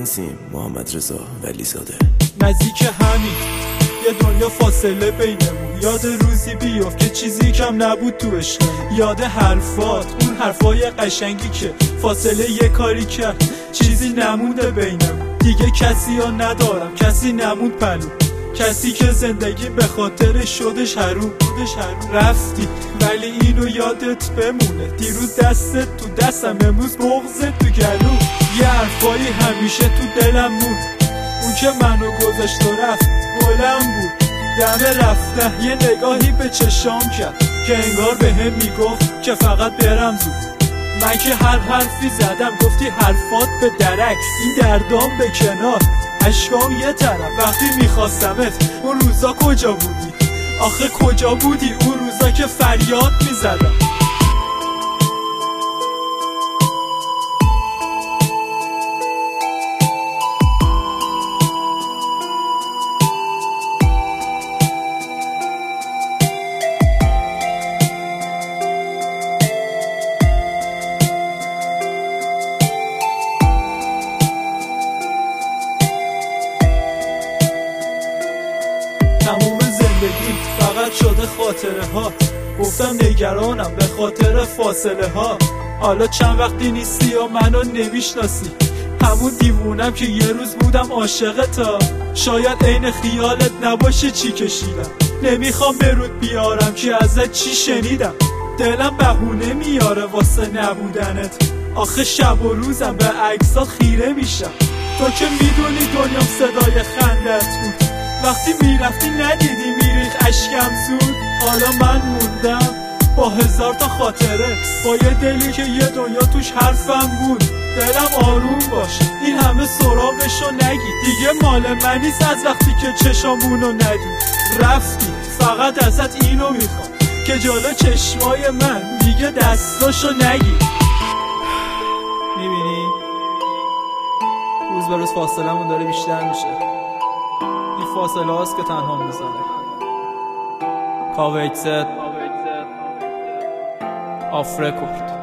عظیم محمد رضا ولیزاده. نزدیک همین یه دنیا فاصله بینمون، یاد روزی بیافت که چیزی کم نبود تو عشق، یاد حرفات، اون حرفای قشنگی که فاصله یه کاری کرد چیزی نمونده بینمون. دیگه کسی ها ندارم، کسی نموند پلو، کسی که زندگی به خاطر شدش حروم. رفتی ولی اینو یادت بمونه، دیروز دستت تو دستم، امروز بغضت تو گلو. یه حرفایی همیشه تو دلم بود، اون که منو گذاشت و رفت بلند بود. دم رفته یه نگاهی به چشام کرد که انگار به هم میگفت که فقط برم زود. من که هر حرفی زدم گفتی حرفات به درکس، این دردام به کنار، اشکام یه طرف. وقتی میخواستمت اون روزا کجا بودی؟ آخه کجا بودی اون روزا که فریاد میزدم؟ تموم زندگی فقط شده خاطره ها، گفتم نگرانم به خاطر فاصله ها. حالا چند وقتی نیستی و منو نمیشناسی، همون دیوونم که یه روز بودم عاشقتا. شاید عین خیالت نباشه چی کشیدم، نمیخوام برود بیارم که ازت چی شنیدم. دلم بهونه میاره واسه نبودنت، آخه شب و روزم به عکسات خیره میشم. تو که میدونی دنیام صدای خندت بود، وقتی میرفتی ندیدی میریخ اشکم زود. حالا من موندم با هزار تا خاطره، با یه دلی که یه دنیا توش حرفم بود. دلم آروم باش، این همه سراغشو نگی، دیگه مال من نیست از وقتی که چشامونو ندید. رفتی فقط ازت اینو میخوام که جلو چشمای من دیگه دستاشو نگی. میبینی روز به روز فاصلمون داره بیشتر میشه، این فاصله هاست که تنها میذاره. کاویتست آف رکورد.